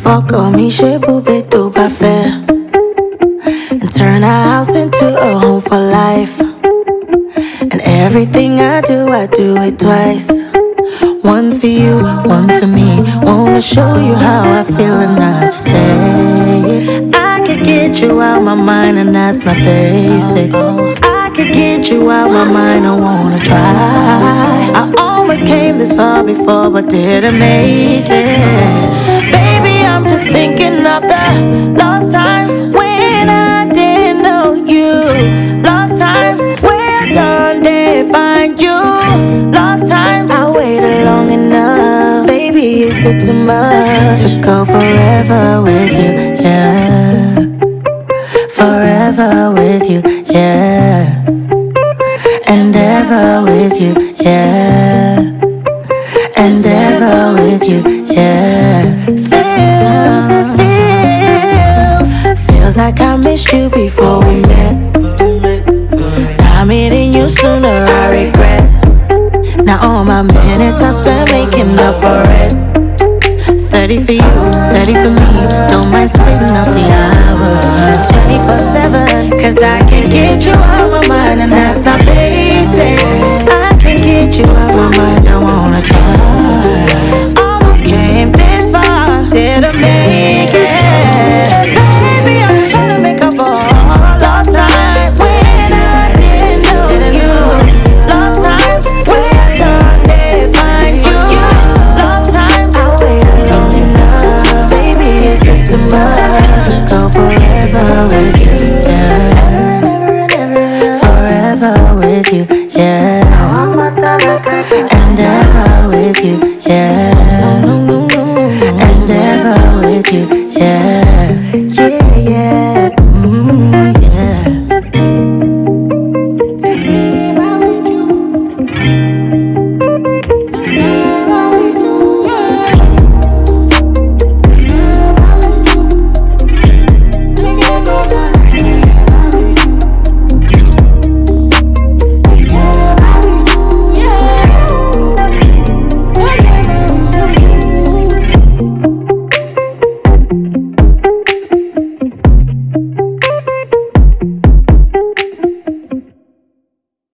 Fuck on me, shit, poupée tout parfait. And turn our house into a home for life. And everything I do it twice. One for you, one for me. Wanna show you how I feel and not just say it. I could get you out my mind and that's not basic. I could get you out my mind, I wanna try. I almost came this far before but didn't make it. Baby, I'm just thinking of the lost times when I didn't know you. Lost times where gone did find you. Lost times I waited long enough. Baby, is it too much to go forever with you? Yeah, forever with you. Yeah, and ever with you. Yeah, and ever with you. Yeah, feels like I missed you before we met. I'm meeting you sooner, I regret. Now all my minutes I spent making up for it. 30 for you, 30 for me. Don't mind splitting up the hours. 24/7, cause I can get you out my mind and that's not basic. I can get you out my mind, I wanna try. Almost came this far, didn't make it. Baby, I'm just trying to make up for all lost time when I didn't know you. Lost times when done they find you. Lost times I waited long enough. Baby, is it too much to go forever with you?